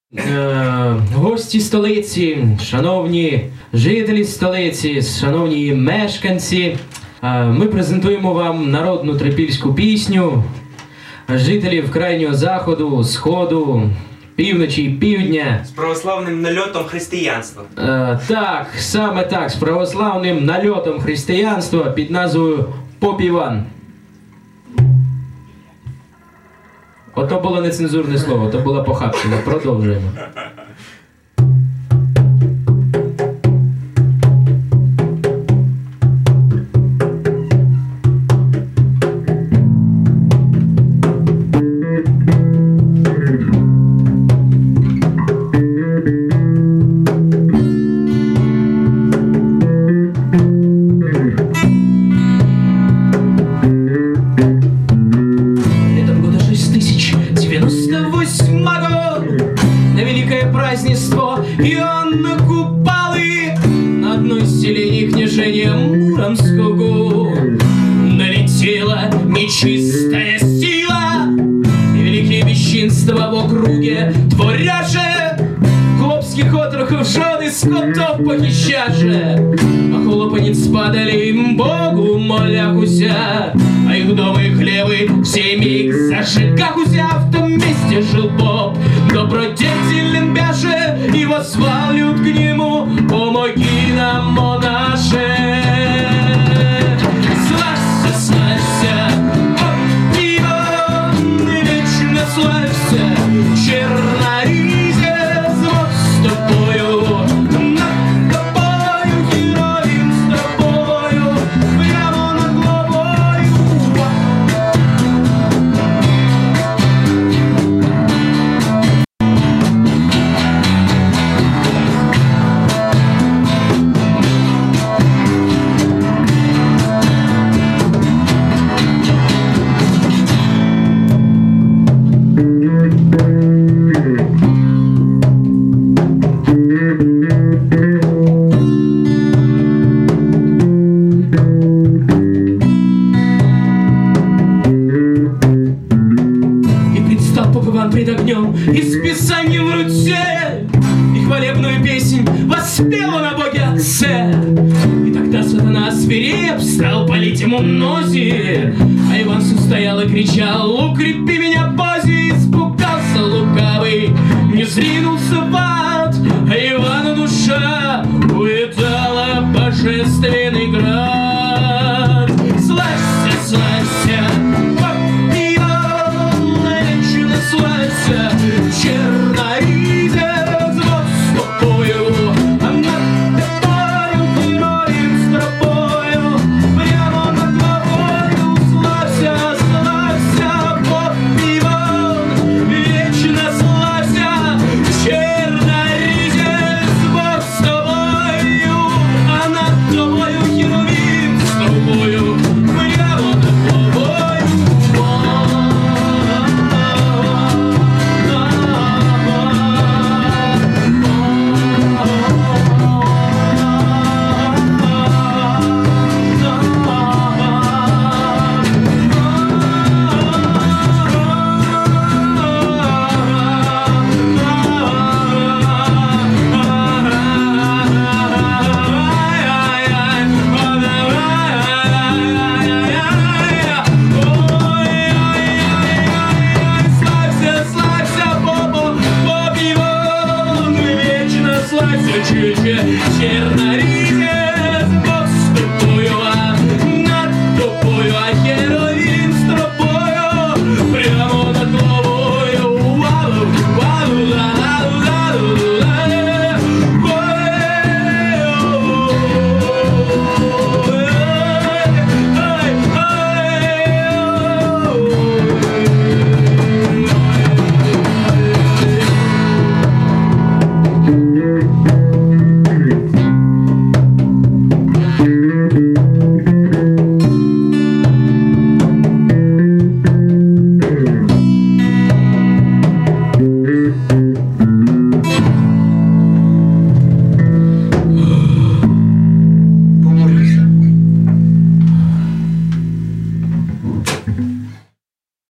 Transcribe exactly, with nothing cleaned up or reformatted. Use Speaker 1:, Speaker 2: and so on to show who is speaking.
Speaker 1: Е, гості столиці, шановні жителі столиці, шановні мешканці, е, ми презентуємо вам народну трипільську пісню жителів крайнього заходу, сходу, півночі і півдня.
Speaker 2: З православним нальотом християнства.
Speaker 1: Е, так, саме так, з православним нальотом християнства під назвою «Поп Іван». Ото було нецензурне слово, то була похабщина. Продовжуємо.
Speaker 3: На великое празднество Иоанна Купалы на одно из селений княжения Муромского налетела нечистая сила, и великие бесчинства в округе творяже, хлопских отроков, жены, скотов похищаже, а хлопанец падали им Богу моляхуся, а их дома и хлевы все миг зажигахуся. В том месте жил поп добродетелен бяше, и восвалют к нему: помоги нам, монаше. Славься, славься, поп Иван, вечно славься, черноризе, звук с тобою, над тобою, героем с тобою, прямо над головою. Пред огнем и с писанием в руке, и хвалебную песнь воспела на Боге Отце. И тогда сатана свиреп стал палить ему нози, а Иван все стоял и кричал: укрепи меня, Бози! Испугался лукавый, не зринулся в ад, а Ивана душа уедала божественный град. Славься, славься, поп Иван, вечно славься, черноризе, звук с тобою, а над тобою, героем с тобою, прямо над головою. Славься, славься, поп Иван, вечно славься, черноризе, звук с тобою, а над тобою, херувим с тобою, прямо над головою. Славься, славься, поп Иван, вечно славься,